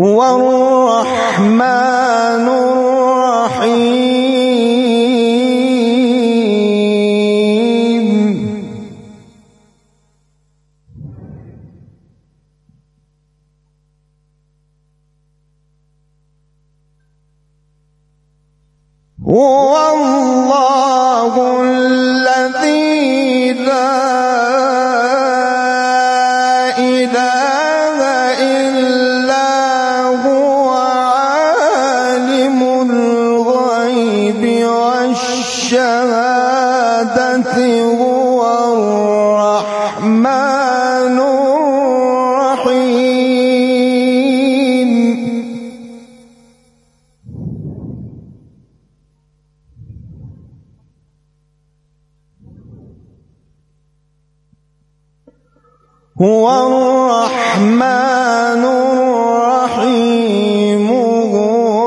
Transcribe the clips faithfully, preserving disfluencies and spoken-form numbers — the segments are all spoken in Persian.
هو الرحمن الرحيم هو الله الذي لا إله إلا هو عالم الغيب والشهادة هو الرحمن الرحيم هو الرحمن الرحيم هو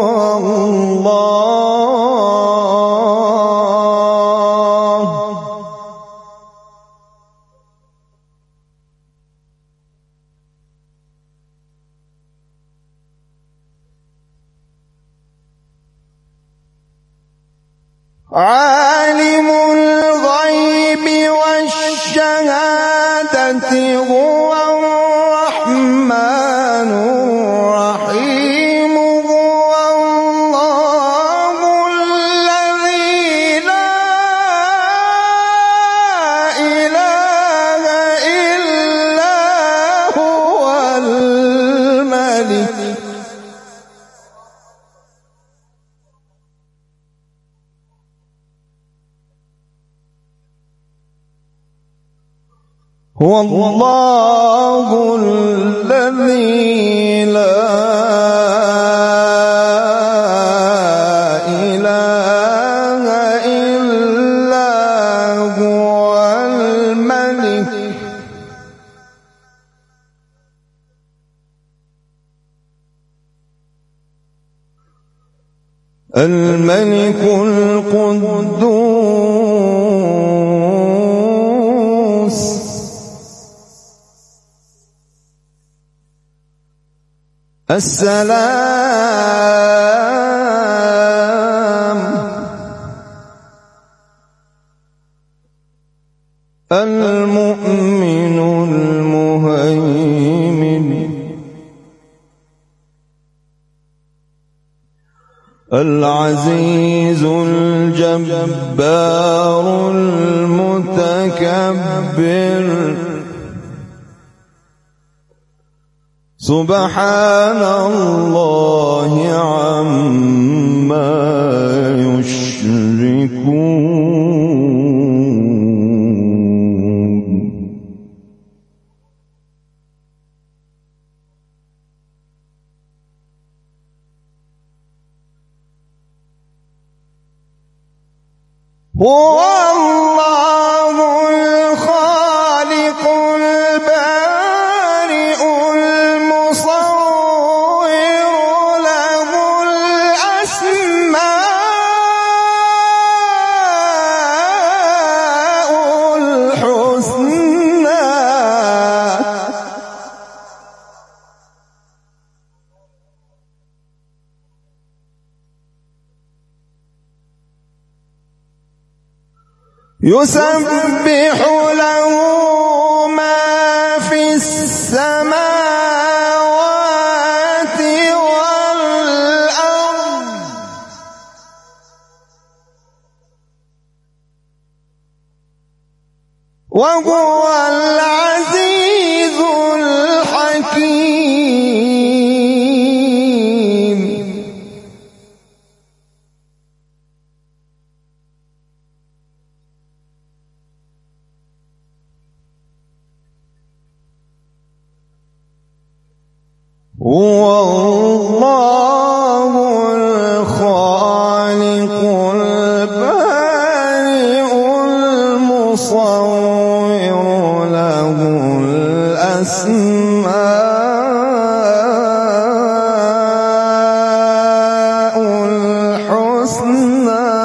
الله عالم الغيب والشهادة هو الرحمن الرحيم هو الله الذي لا إله إلا هو الملك هو الله الذي لا إله إلا هو الملك الملك القدوس السلام المؤمن المهيمن العزيز الجبار المتكبر سبحان الله عما يشركون هو الله الخالق البارئ المصور له الأسماء الحسنى يسبح له ما في السماوات والأرض وهو العزيز الحكيم هو الله الخالق البارئ المصور له الأسماء الحسنى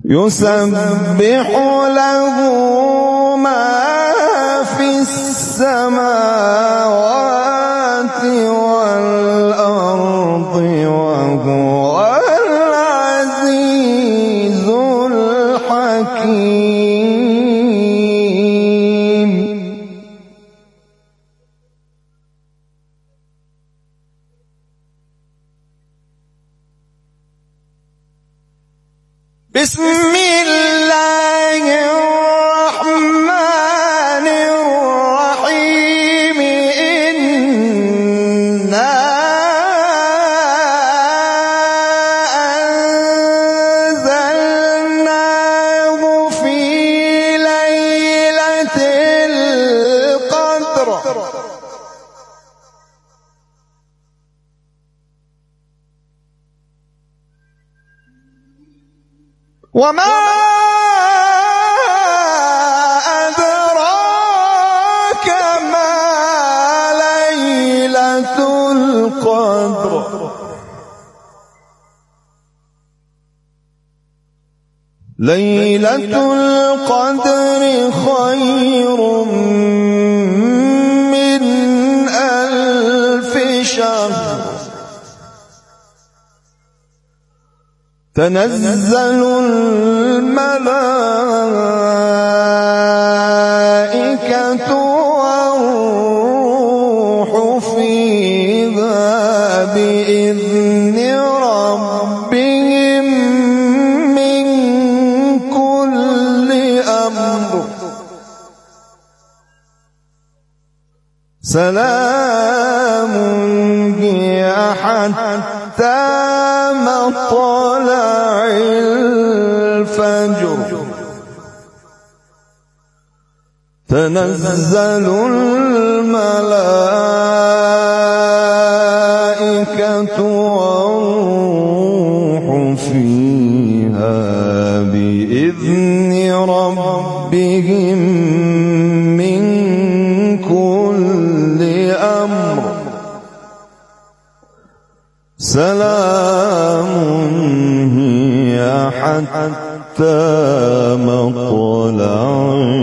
يسبح له ما في السماوات والأرض وهو العزيز الحكيم. بسم الله الرحمن الرحيم. إنا أنزلناه في ليلة القدر وما أدراك ما ليلة القدر. ليلة القدر خير من ألف شهر. تنزل الملائكة والروح فيها بإذن ربهم من كل أمر. سلام هي حتى مطلع الفجر. تنزل الملائكة والروح فيها بإذن ربهم من كل أمر. سلام هي حتى مطلع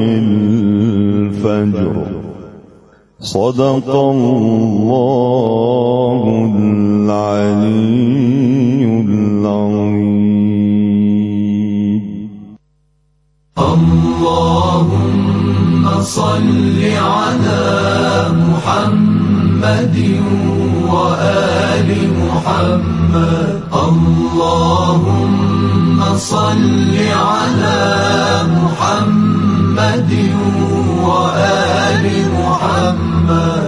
الفجر. صدق الله العلي العظيم. اللهم صل على محمد وآل محمد. اللهم صل على محمد وآل محمد.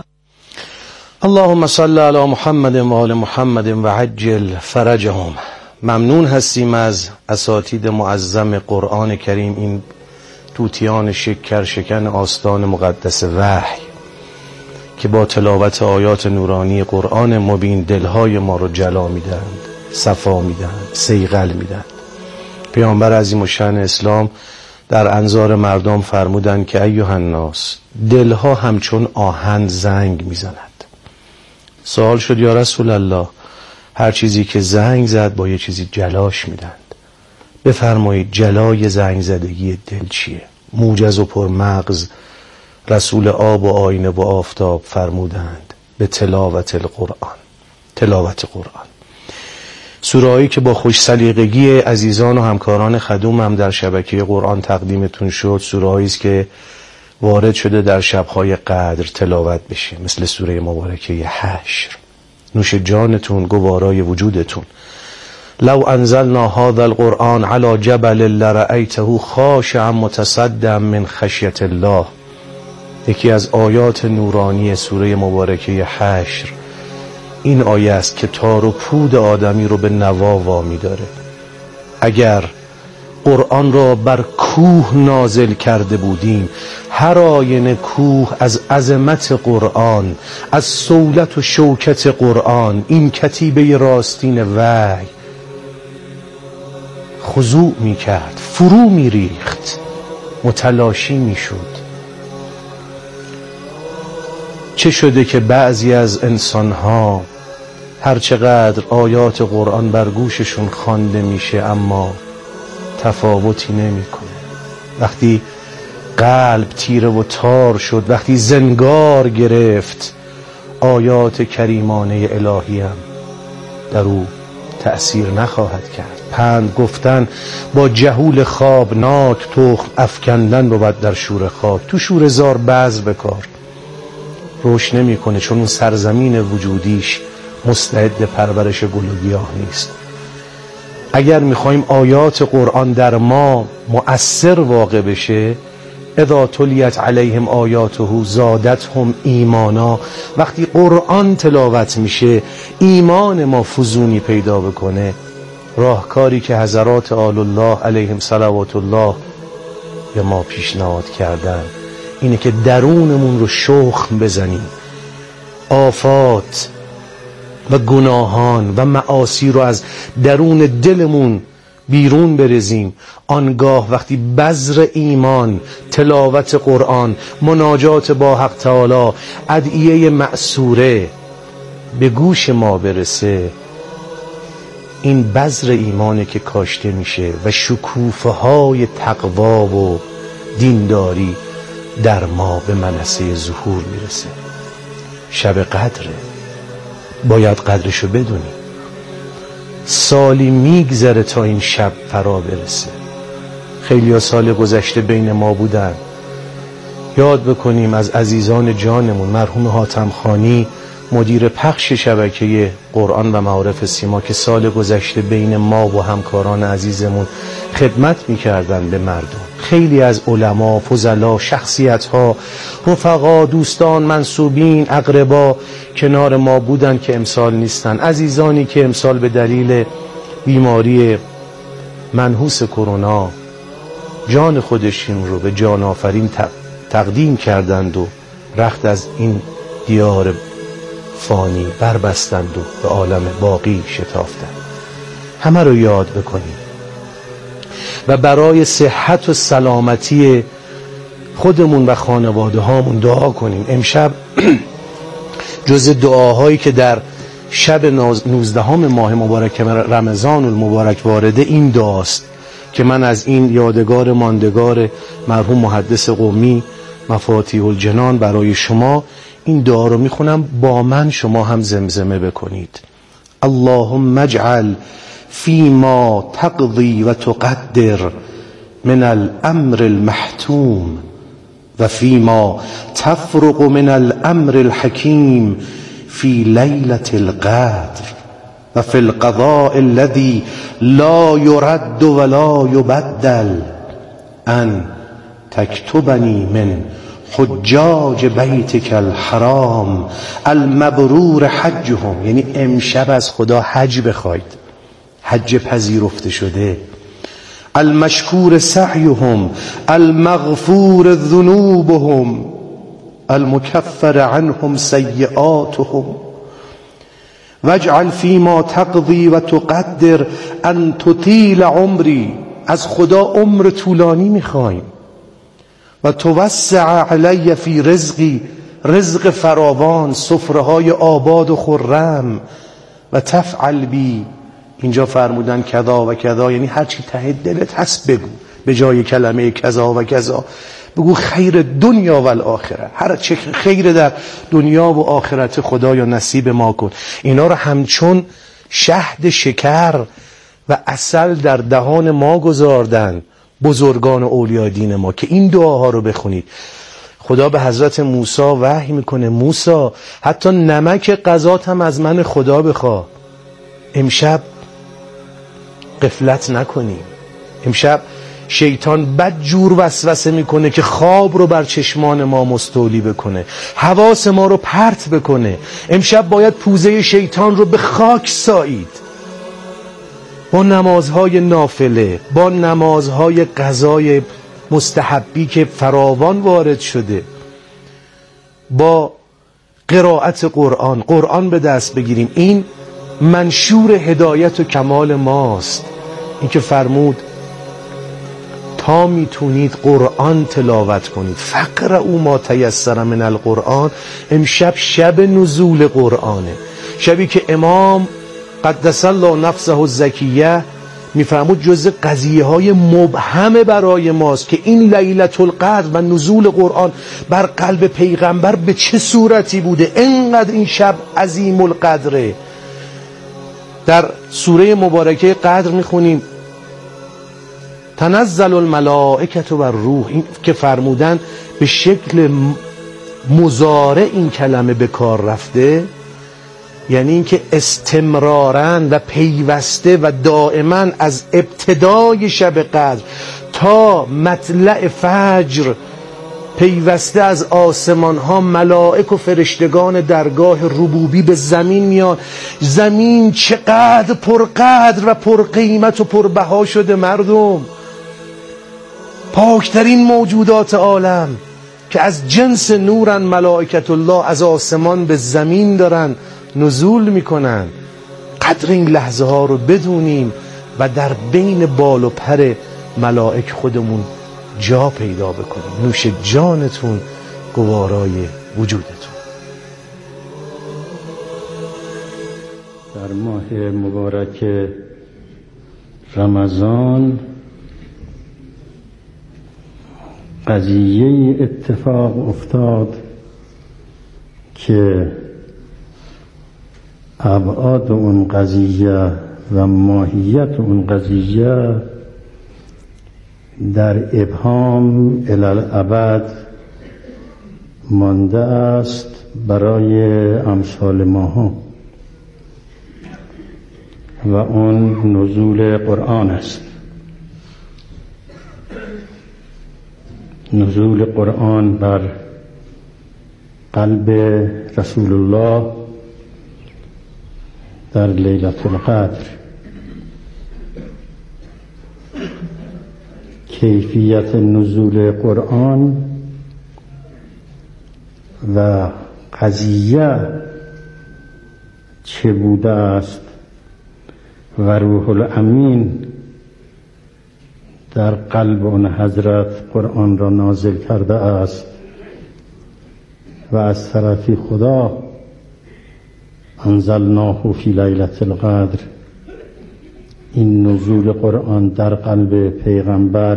اللهم صل علی محمد و آل محمد و عجل فرجهم. ممنون هستیم از اساتید معظم قرآن کریم، این طوطیان شکر شکن آستان مقدس وحی که با تلاوت آیات نورانی قرآن مبین دلهای ما رو جلا میدند، صفا میدند، صیقل میدند. پیامبر عظیم الشأن اسلام در انظار مردم فرمودند که ایها الناس، دلها همچون آهن زنگ میزند. سوال شد یا رسول الله، هر چیزی که زنگ زد با یه چیزی جلاش میدند. بفرمایید جلای زنگ زدگی دل چیه؟ موجز و پرمغز رسول آب و آینه و آفتاب فرمودند به تلاوت القرآن. تلاوت قرآن، سوره‌ای که با خوش سلیقگی عزیزان و همکاران خدوم هم در شبکه قرآن تقدیمتون شد، سوره‌ای است که وارد شده در شب‌های قدر تلاوت بشه، مثل سوره مبارکه حشر. نوش جانتون، گوارای وجودتون. لو انزلنا هذا القرآن على جبل لرأيته خاشعا متصدعا من خشیة الله. یکی از آیات نورانی سوره مبارکه حشر این آیه است که تار و پود آدمی رو به نوا وامی داره. اگر قرآن را بر کوه نازل کرده بودیم، هر آینه کوه از عظمت قرآن، از صولت و شوکت قرآن، این کتیبه راستین وحی خضوع می کرد، فرو می ریخت، متلاشی می شد. چه شده که بعضی از انسانها هرچقدر آیات قرآن بر گوششون خوانده میشه اما تفاوتی نمیکنه. وقتی قلب تیره و تار شد، وقتی زنگار گرفت، آیات کریمانه الهی هم در او تأثیر نخواهد کرد. پند گفتن با جهول خوابناک، تخم افکندن بود در شور خاک. تو شور زار بذر بکار، روش نمیکنه، چون اون سرزمین وجودیش مستعد پرورش گل و گیاه نیست. اگر میخوایم آیات قرآن در ما مؤثر واقع بشه، اذا تلیت علیهم آیاته زادتهم ایمانا، وقتی قرآن تلاوت میشه ایمان ما فزونی پیدا بکنه. راهکاری که حضرات آل الله علیهم صلوات الله به ما پیشنهاد کردن اینه که درونمون رو شخم بزنیم، آفات و گناهان و معاصی رو از درون دلمون بیرون برزیم. آنگاه وقتی بذر ایمان، تلاوت قرآن، مناجات با حق تعالی، ادعیه مأثوره به گوش ما برسه، این بذر ایمانه که کاشته میشه و شکوفه های تقوا و دینداری در ما به منصه ظهور میرسه. شب قدره، باید قدرشو بدونیم. سالی میگذره تا این شب فرا برسه. خیلی ها سال گذشته بین ما بودن. یاد بکنیم از عزیزان جانمون مرحوم حاتم خانی، مدیر پخش شبکه قرآن و معارف سیما، که سال گذشته بین ما و همکاران عزیزمون خدمت میکردن به مردم. خیلی از علما، فضلا، شخصیت‌ها، رفقا، دوستان، منسوبین، اقربا کنار ما بودن که امسال نیستن. عزیزانی که امسال به دلیل بیماری منحوس کرونا جان خودشون رو به جان آفرین تقدیم کردند و رخت از این دیار فانی بربستند و به عالم باقی شتافتند. همه رو یاد بکنیم و برای صحت و سلامتی خودمون و خانواده هامون دعا کنیم. امشب جز دعاهایی که در شب نوزدهم ماه مبارک رمضان المبارک وارده، این دعاست که من از این یادگار ماندگار مرحوم محدث قمی مفاتیح الجنان برای شما این دعا رو میخونم، با من شما هم زمزمه بکنید. اللهم اجعل فيما تقضي و تقدر من الامر المحتوم و فيما تفرق من الامر الحكيم في ليلة القدر و في القضاء الذي لا يرد ولا يبدل ان تكتبني من حجاج بیتک الحرام المبرور حجهم. یعنی امشب از خدا حج بخواید، حج پذیرفته شده، المشکور سعیهم المغفور ذنوبهم المکفر عنهم سیئاتهم واجعل فيما تقضي و تقدر ان تطیل عمری. از خدا عمر طولانی میخوایم و توسع علی فی رزقی، رزق فراوان، سفره های آباد و خرم، و تفعل بی، اینجا فرمودن کذا و کذا، یعنی هر چی ته دلت هست بگو، به جای کلمه کذا و کذا بگو خیر دنیا و الاخره، هر چه خیر در دنیا و آخرت خدایا نصیب ما کن. اینا رو همچون شهد شکر و عسل در دهان ما گذاردن بزرگان اولیاء دین ما که این دعاها رو بخونید. خدا به حضرت موسی وحی میکنه، موسی حتی نمک غذات هم از من خدا بخوا. امشب غفلت نکنیم. امشب شیطان بدجور وسوسه میکنه که خواب رو بر چشمان ما مستولی بکنه، حواس ما رو پرت بکنه. امشب باید پوزه شیطان رو به خاک سایید با نمازهای نافله، با نمازهای قضای مستحبی که فراوان وارد شده، با قرائت قرآن قرآن به دست بگیریم. این منشور هدایت و کمال ماست. این که فرمود تا میتونید قرآن تلاوت کنید، فقرؤوا ما تیسر من القرآن. امشب شب نزول قرآنه، شبی که امام قدس الله نفسه الزکیه میفرمود جزء قضیه های مبهم برای ماست که این لیلة القدر و نزول قرآن بر قلب پیغمبر به چه صورتی بوده. اینقدر این شب عظیم القدره. در سوره مبارکه قدر میخونیم تنزل الملائکة و الروح، این که فرمودن به شکل مضارع این کلمه به کار رفته، یعنی اینکه استمراراً و پیوسته و دائما از ابتدای شب قدر تا مطلع فجر پیوسته از آسمان ها ملائک و فرشتگان درگاه ربوبی به زمین میان. زمین چقدر پرقدر و پرقیمت و پربها شده مردم. پاکترین موجودات عالم که از جنس نورن ملائکت الله از آسمان به زمین دارن نزول میکنن. قدر این لحظه ها رو بدونیم و در بین بال و پر ملائک خودمون جا پیدا بکنیم. نوش جانتون گوارای وجودتون. در ماه مبارک رمضان قضیه اتفاق افتاد که ابعاد اون قضیه و ماهیت اون قضیه در ابهام الی الابد مانده است برای امثال ماها و اون نزول قرآن است. نزول قرآن بر قلب رسول الله در لیلة القدر. کیفیت نزول قرآن و قضیه چه بوده است و روح الامین در قلب آن حضرت قرآن را نازل کرده است و از طرف خدا انزلناه فی لیلة القدر. این نزول قرآن در قلب پیغمبر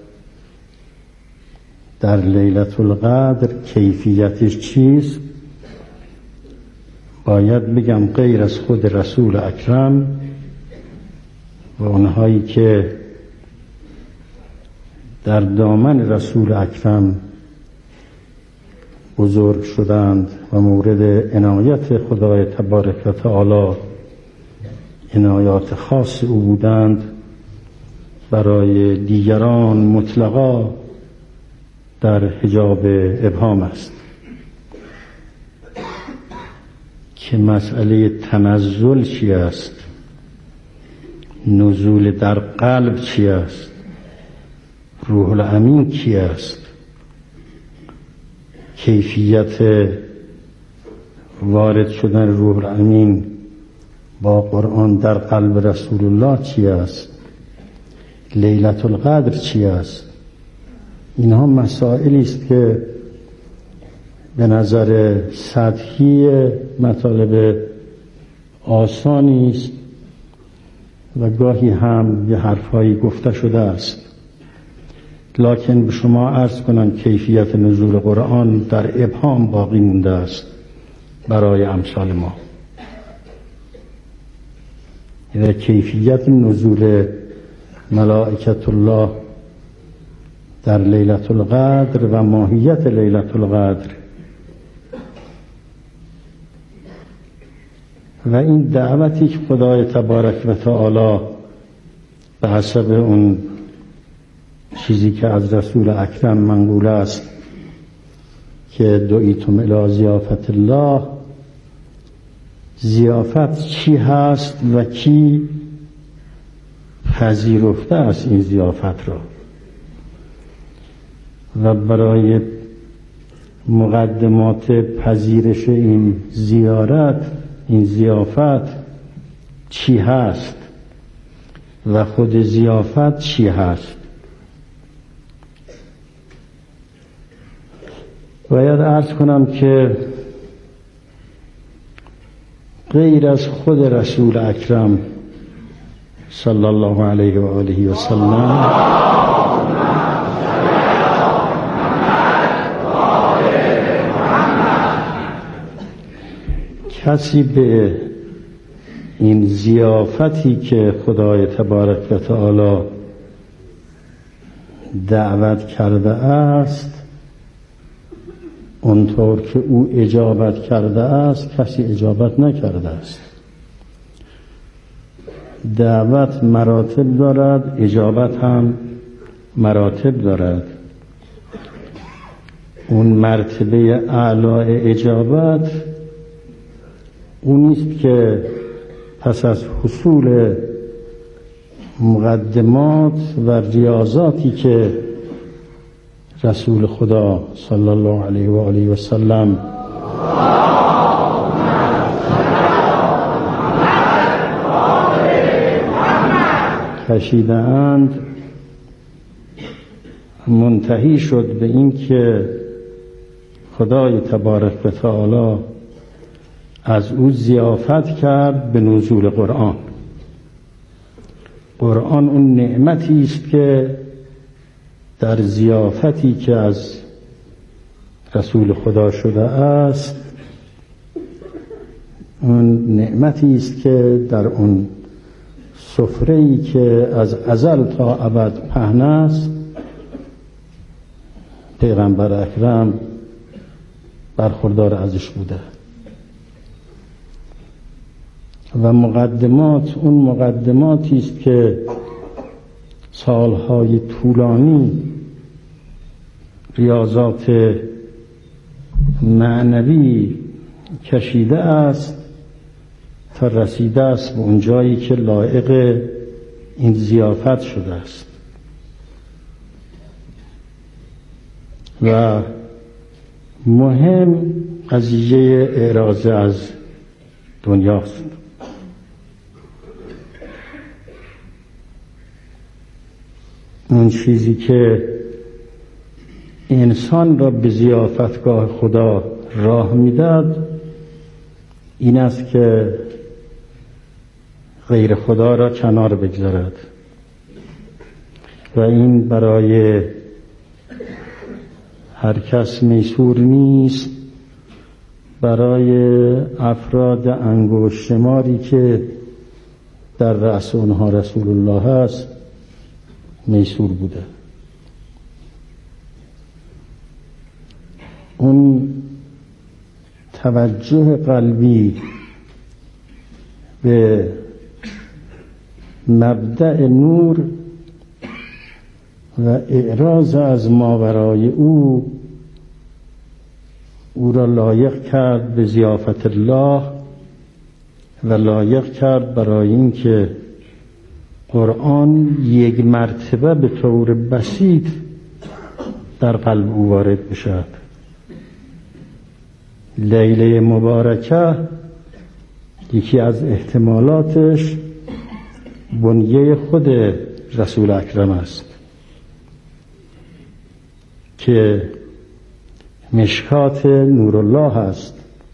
در لیلة القدر کیفیتش چیست؟ باید بگم غیر از خود رسول اکرم و اونهایی که در دامن رسول اکرم بزرگ شدند و مورد عنایت خدای تبارک و تعالی عنایات خاص او بودند، برای دیگران مطلقا در حجاب ابهام است که مسئله تنزل چی است، نزول در قلب چی است، روح الامین کی است، کیفیت وارد شدن روح الامین با قرآن در قلب رسول الله چی است، لیلة القدر چی است. اینها مسائلی است که به نظر سطحی مطالب آسانی است و گاهی هم یه حرفایی گفته شده است، لکن به شما عرض کنم کیفیت نزول قرآن در ابهام باقی مونده است برای امثال ما. یعنی کیفیت نزول ملائکت الله در لیلة القدر و ماهیت لیلة القدر و این دعوتی که خدای تبارک و تعالی به حسب اون چیزی که از رسول اکرم منقول است که دعیتم الی ضیافت الله، ضیافت چی هست و کی پذیرفته است این ضیافت را و برای مقدمات پذیرش این زیارت، این ضیافت چی هست و خود ضیافت چی هست. باید عرض کنم که غیر از خود رسول اکرم صلی الله علیه و آله و سلم. کسی به این ضیافتی که خدای تبارک و تعالی دعوت کرده است اونطور که او اجابت کرده است کسی اجابت نکرده است. دعوت مراتب دارد، اجابت هم مراتب دارد. اون مرتبه اعلی اجابت اونیست که پس از حصول مقدمات و ریاضاتی که رسول خدا صلی الله علیه و آله و سلم کشیده‌اند منتهی شد به این که خدای تبارک و تعالی از او ضیافت کرد به نزول قرآن. قرآن اون نعمتی است که در ضیافتی که از رسول خدا شده است، اون نعمتی است که در اون سفره‌ای که از ازل تا ابد پهن است پیغمبر اکرم برخوردار ازش بوده. و مقدمات اون مقدماتی است که سالهای طولانی ریاضات معنوی کشیده است تا رسیده است به اون جایی که لایق این ضیافت شده است. و مهم قضیه اعراض از دنیاست. اون چیزی که انسان را به ضیافتگاه خدا راه میداد این است که غیر خدا را کنار بگذارد و این برای هر کس میسور نیست. برای افراد انگشت شماری که در رأس اونها رسول الله است میسور بوده. اون توجه قلبی به مبدأ نور و اعراض از ماورای او او را لایق کرد به ضیافت الله و لایق کرد برای این که قرآن یک مرتبه به طور بسیط در قلب او وارد بشد. لیله مبارکه یکی از احتمالاتش بنیه خود رسول اکرم است که مشکات نورالله است.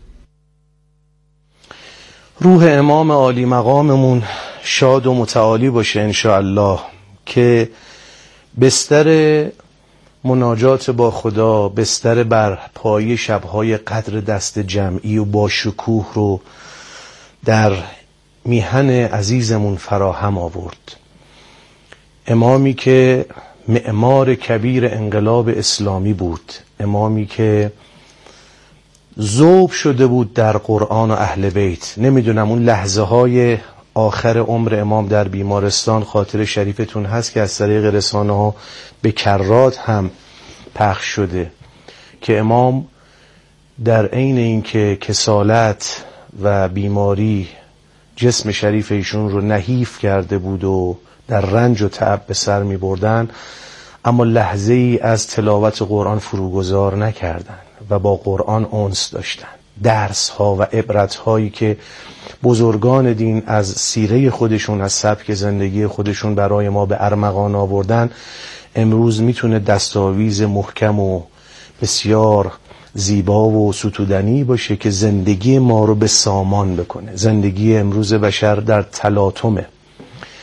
روح امام عالی مقاممون شاد و متعالی باشه انشاءالله که بستر مناجات با خدا، بستر بر پای شبهای قدر دست جمعی و با شکوه رو در میهن عزیزمون فراهم آورد. امامی که معمار کبیر انقلاب اسلامی بود، امامی که ذوب شده بود در قرآن و اهل بیت. نمیدونم اون لحظه های آخر عمر امام در بیمارستان خاطر شریفتون هست که از طریق رسانه ها به کرات هم پخش شده که امام در عین اینکه کسالت و بیماری جسم شریف ایشون رو نحیف کرده بود و در رنج و تعب به سر می بردن، اما لحظه ای از تلاوت قرآن فروگذار نکردن و با قرآن انس داشتن. درس ها و عبرت هایی که بزرگان دین از سیره خودشون، از سبک زندگی خودشون برای ما به ارمغان آوردن، امروز میتونه دستاویز محکم و بسیار زیبا و ستودنی باشه که زندگی ما رو به سامان بکنه. زندگی امروز بشر در تلاطمه.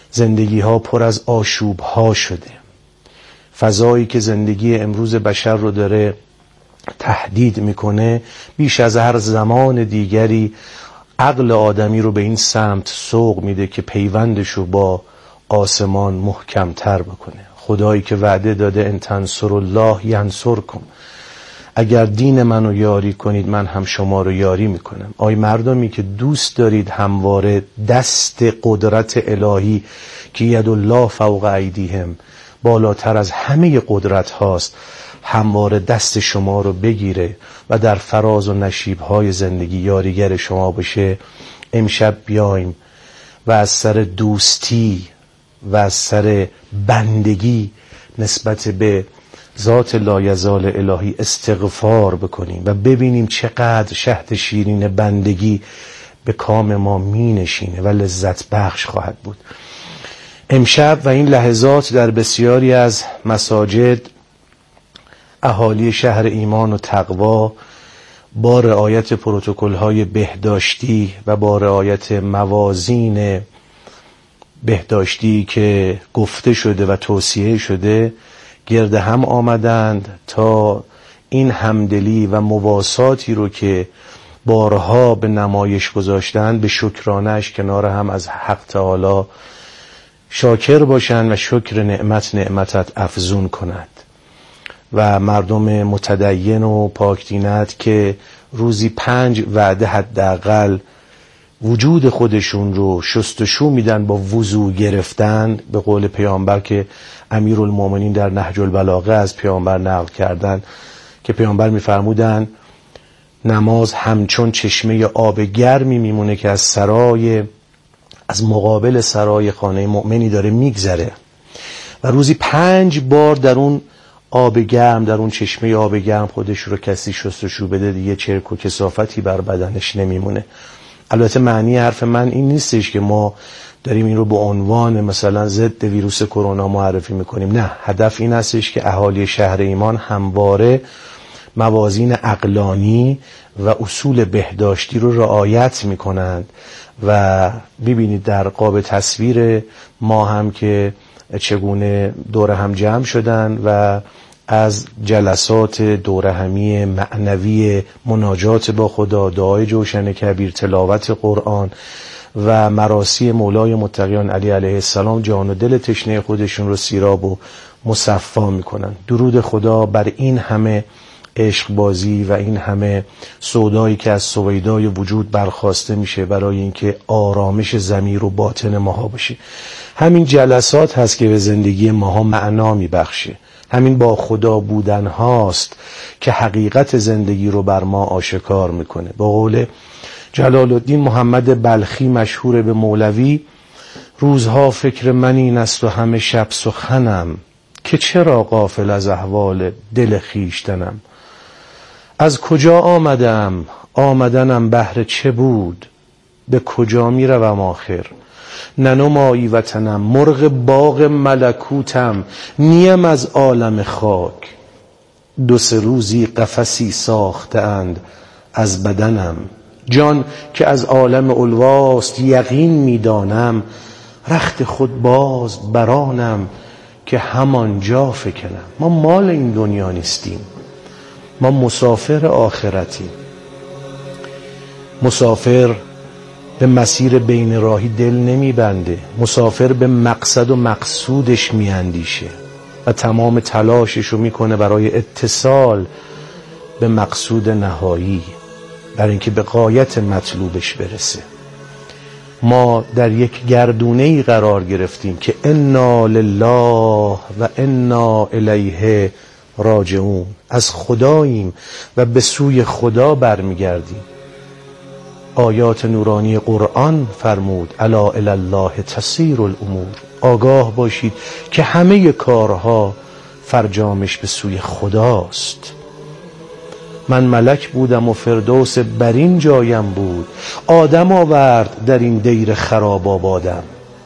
زندگی ها پر از آشوب ها شده. فضایی که زندگی امروز بشر رو داره تهدید میکنه بیش از هر زمان دیگری عقل آدمی رو به این سمت سوق میده که پیوندش رو با آسمان محکمتر بکنه. خدایی که وعده داده ان تنصروا الله ینصرکم، اگر دین منو یاری کنید من هم شما رو یاری میکنم. آی مردمی که دوست دارید همواره دست قدرت الهی که ید الله فوق ایدیهم بالاتر از همه قدرت هاست همواره دست شما رو بگیره و در فراز و نشیب های زندگی یاریگر شما باشه، امشب بیایم و از سر دوستی و از سر بندگی نسبت به ذات لایزال الهی استغفار بکنیم و ببینیم چقدر شهد شیرین بندگی به کام ما می نشینه و لذت بخش خواهد بود. امشب و این لحظات در بسیاری از مساجد اهالی شهر ایمان و تقوا با رعایت پروتکل‌های بهداشتی و با رعایت موازین بهداشتی که گفته شده و توصیه شده گرد هم آمدند تا این همدلی و مواساتی رو که بارها به نمایش گذاشتند به شکرانش کنار هم از حق تعالی شاکر باشند و شکر نعمت نعمتت افزون کند. و مردم متدین و پاکدینت که روزی پنج وعده حداقل وجود خودشون رو شستشو میدن با وضو گرفتن، به قول پیامبر که امیرالمومنین در نهج البلاغه از پیامبر نقل کردن که پیامبر میفرمودن نماز همچون چشمه آب گرمی میمونه که از سرای از مقابل سرای خانه مؤمنی داره میگذره و روزی پنج بار در اون آب گرم در اون چشمه آب گرم خودش رو کسی شستشو بده دیگه چرک و کثافتی بر بدنش نمیمونه. البته معنی حرف من این نیستش که ما داریم این رو به عنوان مثلا ضد ویروس کرونا معرفی میکنیم، نه، هدف این هستش که اهالی شهر ایمان همواره موازین عقلانی و اصول بهداشتی رو رعایت میکنند و ببینید در قاب تصویر ما هم که چگونه دور هم جمع شدن و از جلسات دوره همی معنوی مناجات با خدا، دعای جوشن کبیر، تلاوت قرآن و مراسی مولای متقیان علی علیه السلام جان و دل تشنه خودشون رو سیراب و مصفا میکنن. درود خدا بر این همه عشق بازی و این همه سودایی که از سویدای وجود برخواسته میشه برای اینکه آرامش ضمیر و باطن ماها بشه. همین جلسات هست که به زندگی ماها معنا میبخشه. همین با خدا بودن هاست که حقیقت زندگی رو بر ما آشکار میکنه. با قول جلال الدین محمد بلخی مشهور به مولوی، روزها فکر من این است و همه شب سخنم که چرا غافل از احوال دل خیشتنم. از کجا آمدم آمدنم بهر چه بود، به کجا می روم آخر ننمایی وطنم. مرغ باغ ملکوتم نیم از عالم خاک، دو سه روزی قفسی ساخته اند از بدنم. جان که از عالم الواست یقین می دانم، رخت خود باز برانم که همانجا فکنم. ما مال این دنیا نیستیم، ما مسافر آخرتیم. مسافر به مسیر بین راهی دل نمی بنده، مسافر به مقصد و مقصودش می اندیشه و تمام تلاشش رو می کنه برای اتصال به مقصود نهایی، برای اینکه به غایت مطلوبش برسه. ما در یک گردونه‌ای قرار گرفتیم که انا لله و انا الیه راجعون، از خداییم و به سوی خدا برمیگردیم. آیات نورانی قرآن فرمود الا الی الله تسیر الامور، آگاه باشید که همه کارها فرجامش به سوی خداست. من ملک بودم و فردوس بر این جایم بود، آدم آورد در این دیر خراب آبادم.